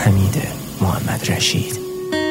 حمید محمد رشید.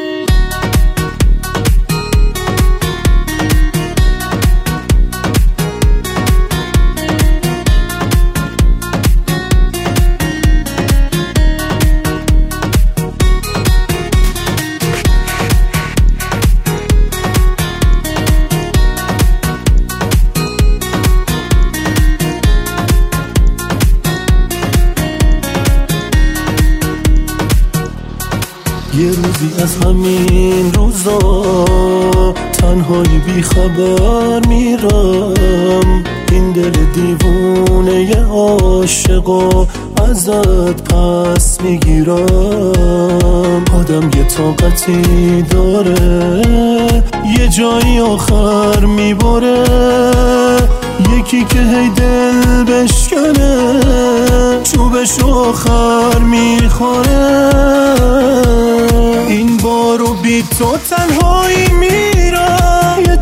یه روزی از همین روزا تنهایی بی خبر میرم، این دل دیوونه عاشقا ازت پس میگیرم. آدم یه طاقتی داره یه جایی آخر میبره، یکی که هی دل بشکنه چوبش آخر میخوره. این بارو بی تو تنهایی میرم، یه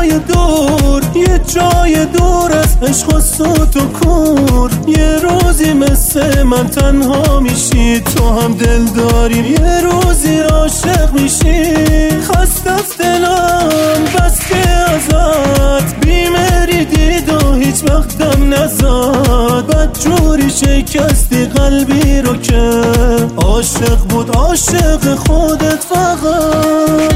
جای دور از عشق و صوت و کور. یه روزی مثل من تنها میشی، تو هم دل داری یه روزی عاشق میشی. خسته از دلم بس که ازت بیمری دید و هیچ وقتم نزد. بدجوری شکستی قلبی رو که عاشق بود عاشق خودت فقط.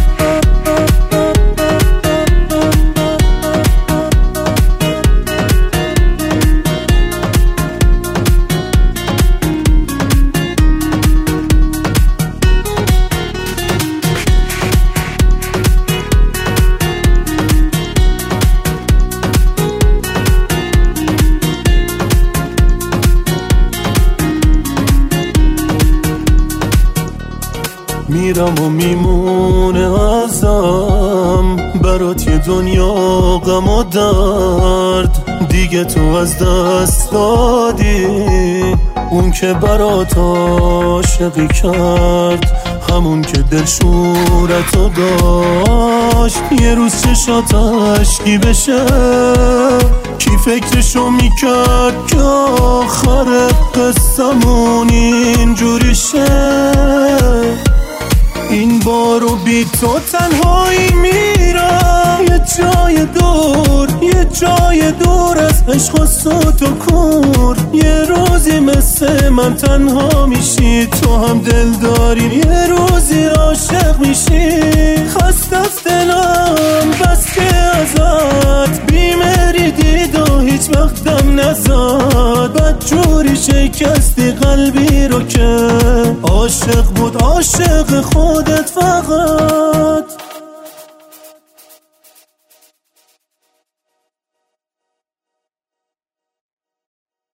میرم و میمونه ازم برات یه دنیا غم و درد. دیگه تو از دست دادی اون که برات عاشقی کرد، همون که دل شورتو داشت. یه روز چشات اشکی بشه، کی فکرشو میکرد که آخر قصمون اینجوری شه. این بارو بی تو تنهایی میرم، یه جای دور از عشق و صوت و کور. یه روزی مثل من تنها میشی، تو هم دل داری یه روزی عاشق میشی. خسته از دلم بس که ازت بیمری دید و هیچ وقتم نزد. بدجوری شکستی قلبی رو که عاشق بود عاشق خودت فقط.